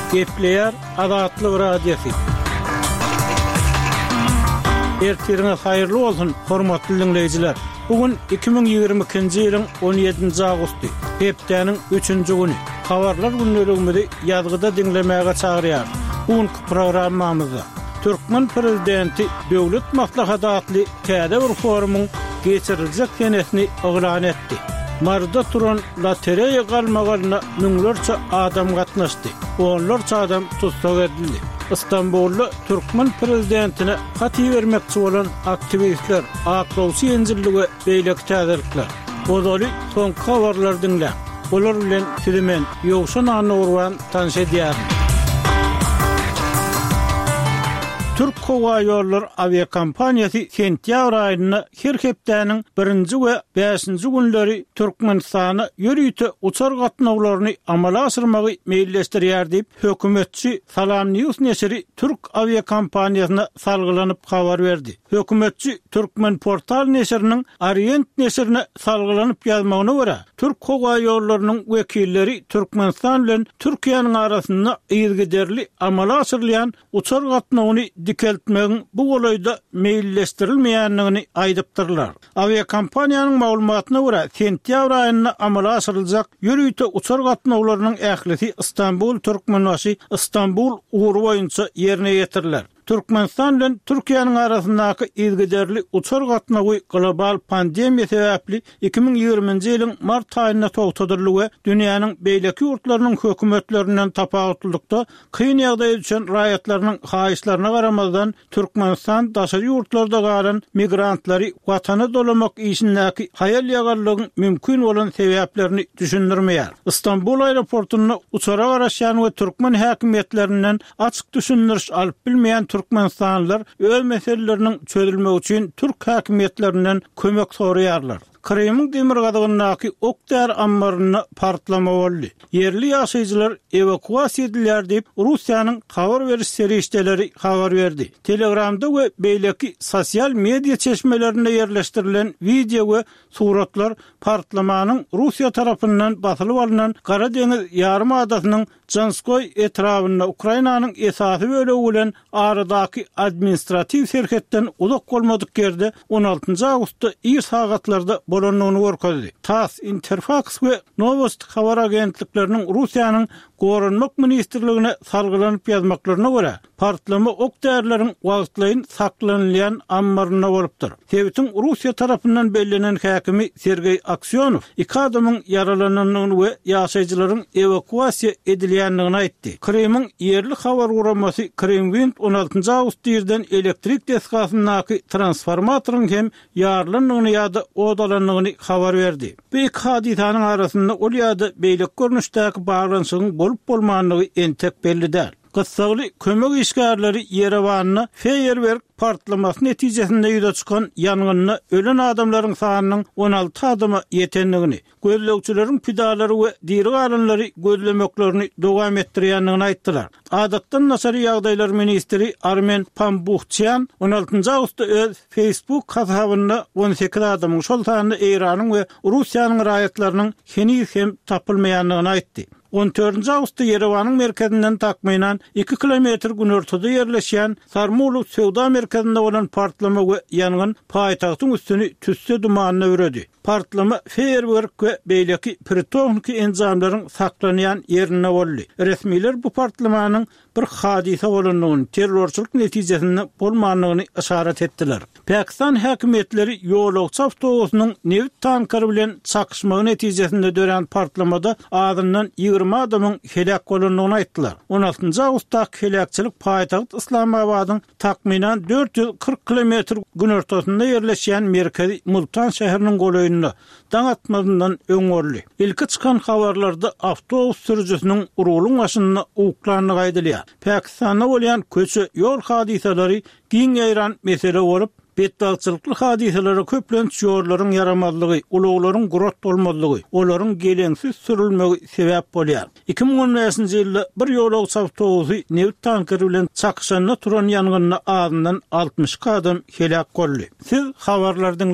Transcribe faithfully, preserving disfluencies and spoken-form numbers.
Gepleyer Azatlyk radiosu. Ertiriniz hayırlı olsun, hormatly dinleyijiler. Bugün iki bin ýygrimi ikinji ýylyň on ýedinji agusty, hepdeniň üçünji güni. Habarlar günlerimizi ýazgyda dinlemäge çagyrýar. Bugünkü programmamyzda Türkmen prezidenti Döwlet Maslahatly täze bir forumyň geçiriljek senesini oglan etdi. Marda turan lotereýa galmagalyna müňlerçe adam gatnaşdy. Onlarça adam tutsak edildi. İstanbul'da Türkmen prezidentine hati vermekçi olan aktivistler aklawsy ýenjilligi beýleki täzelikler. Bozaly son habarlar dinle. Olar bilen Süleyman Ýowşan Anurwan tanşy edýär. Türk Hava Ýolları aviakompaniyasy sentýabr aýyna her hepdeniň birinji we beşinji günleri Türkmenistana ýörüýte uçar gatnawlaryny amala asyrmagy meýilleşdirýär diýip hökümetçi Salam News neşri Türk aviakompaniýasyna salgylanyp habar berdi. Hökümetçi Türkmen Portal neşriniň Orient neşrine salgylanyp ýazmagyna görä, Türk Hava Ýollarynyň wekilleri Türkmenistan bilen Türkiýanyň arasynda ýygyderli amala asyrlayan uçar gatnawyny dikeltmegiň bu golaýda meýilleşdirilmeýändigini aýdypdyrlar. Aviakompaniýanyň maglumatyna görä, sentýabr aýyna amala asyryljak ýörüýte uçar gatnawlarynyň ählisi İstanbul Türkmenbaşy İstanbul uğru boýunça ýerine ýetirilýär. Türkmenistan bilen Türkiýanyň arasyndaky ýygyderli uçar gatnawy global pandemiýa sebäpli iki bin ýygrimiňji ýylyň mart aýyna togtadyrly we dünýäniň beýleki ýurtlarynyň hökümetlerinden tapawutlykda kyn ýagdaýa düşen raýatlarynyň haýyşlaryna garamazdan Türkmenistan daşary ýurtlarda galan migrantlary watana dolamak işindäki haýal ýagarlygyň mümkin bolan sebäplerini düşündirmeýär. İstanbul aeroportuna uçara garaşan we Türkmen häkimetlerinden açyk düşündiriş alyp bilmeýän Türkmenistanlılar öz meselelerinin çözülmesi için Türk hakimiyetlerinden kömek soraýarlar. Kremlin demir gadygynyňky okdar ammaryna partlama boldy. Yerli ýaşaýjylar evakuasiýa edilýär diýip Russiýanyň habar beriş serişdeleri habar berdi. Telegramda we beýleki sosial media çeşmelerinde ýerleşdirilen video we suratlar partlamanyň Russiýa tarapyndan basylyp alynan Gara deňiz ýarym adasynyň Janskoy etrafynda Ukrainanyň esasy bölegi bilen aradaky administrativ serhetden uzak bolmadyk ýerde on altynjy awgustda ýer sagatlarda bolanyny görkezdi. TASS, Interfax we Novosti habar agentlikleriniň Russiýanyň Gorunmak ministrligine salgylanyp ýazmaklaryna görä, partlama okdärleriň wagtlaýyn saklanylýan ammaryna bolupdyr. Sebäbiň Russiýa tarapyndan bellenen häkimi Sergey Aksyonov iki adamyň yaralanynyny we ýaşaýjylaryň evakuasiýa edilýändigini aýtdy. Kremlin ýerli habar guramasy Kremlin on altynjy awgust ýerden elektrik deskasynyňky transformatoryň hem ýarlanyny ýa-da odalanyny habar berdi. Bu iki hadisanyň arasynda ol ýa-da beýlek görnüşdäki baglanşygyň bolup bolmanlygy entek belli däl. Gysgaly kömek işgärleri Yerewanyna feýerwerk partlamasy netijesinde ýüze çykan ýangynna ölen adamlaryň sanynyň on alty adama ýetendigini, gözlegçileriň pidalary we diri galanlary gözlemeklerini dowam etdirýändigini aýtdylar. Adatdan nasary ýagdaýlar ministri Armen Pambuchyan on altynjy awgustda öz Facebook hasabynda on sekiz adamyň şol sanyny Iranyň we Russiýanyň raýatlarynyň henüz hem tapylmaýandygyny aýtdy. on dördünji awgustda Yerewanyň merkezinden takmaýan iki kilometr günörtüde ýerleşýän Sarmulu sowda merkezinde bolan partlama we ýangyn paýtagtyň üstüni tüsse dumanyna öredi. Partlama feýerwerk we beýleki pirotechnik enzamlaryň saklanýan ýerine boldy. Resmiler bu partlamanyň bir hadise bolanyny terrorçylyk netijesinde bolmanlygyny işaret etdiler. Pakistan häkimetleri ýolagçy awtobusynyň newt tankary bilen çakışmagy netijesinde dören partlamada adyndan ýygrimi adamyň helak bolanyny aýtdylar. on altynjy awgustda helakçylyk paýtagyt Islamabadyň takminan dört yüz kırk kilometr günörtüsinde ýerleşýän merkezi Multan şäheriniň golaýynda daň atmazyndan öňörli. Ilki çykan habarlarda awtobus sürücüsiniň urulyň başynda uklanyny gaýdylýar. Pakistanda bolýan köçe ýol hadiseleri giň ýaýran mesele bolup, bedbagçylykly hadiselere köplenç ýorlaryň yaramazlygy, uluglaryň gurat bolmadygy, olaryň gelensiz sürülmegi sebäp bolýar. iki bin on beşinji ýylda bir ýolagçy awtobusy newt tankeri bilen çakışanyna turan ýangyna azyndan altmış adam helak boldy. Siz habarlardan